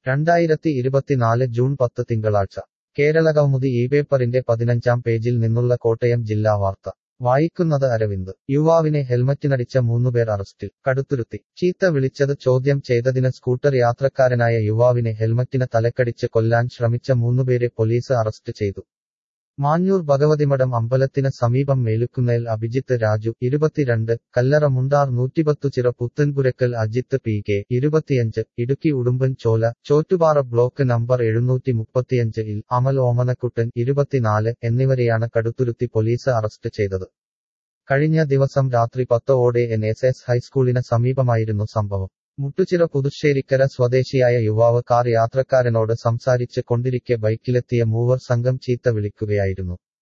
2024 June 10 തിങ്കളാഴ്ച കേരളകൗമുദി പേപ്പറിന്റെ 15-ാം പേജിൽ നിന്നുള്ള കോട്ടയം ജില്ലാ വാർത്ത വായിക്കുന്നത് അരവിന്ദ്. യുവാവിനെ ഹെൽമറ്റിനടിച്ച 3 പേർ അറസ്റ്റിൽ. കടുത്തുരുത്തി. ചീത്ത വിളിച്ചത് ചോദ്യം ചെയ്തതിന് സ്കൂട്ടർ യാത്രക്കാരനായ യുവാവിനെ ഹെൽമറ്റിന് തലക്കടിച്ച് കൊല്ലാൻ ശ്രമിച്ച 3 പേരെ പോലീസ് അറസ്റ്റ് ചെയ്തു. മാഞ്ഞൂർ ഭഗവതിമഠം അമ്പലത്തിന് സമീപം മേലുക്കുന്നേൽ അഭിജിത്ത് രാജു 22, കല്ലറ മുണ്ടാർ 110 ചിറ Puthenpurakkal Ajith PK 25, Idukki Udumbanchola Chottupara block number 735 Amal Omanakuttan 24 എന്നിവരെയാണ് കടുത്തുരുത്തി പോലീസ് അറസ്റ്റ് ചെയ്തത്. കഴിഞ്ഞ ദിവസം രാത്രി 10 NSS ഹൈസ്കൂളിന് സമീപമായിരുന്നു സംഭവം. മുട്ടുചിറ പുതുശ്ശേരിക്കര സ്വദേശിയായ യുവാവ് കാർ യാത്രക്കാരനോട് സംസാരിച്ച് കൊണ്ടിരിക്കെ ബൈക്കിലെത്തിയ മൂവർ സംഘം ചീത്ത വിളിക്കുകയായിരുന്നു.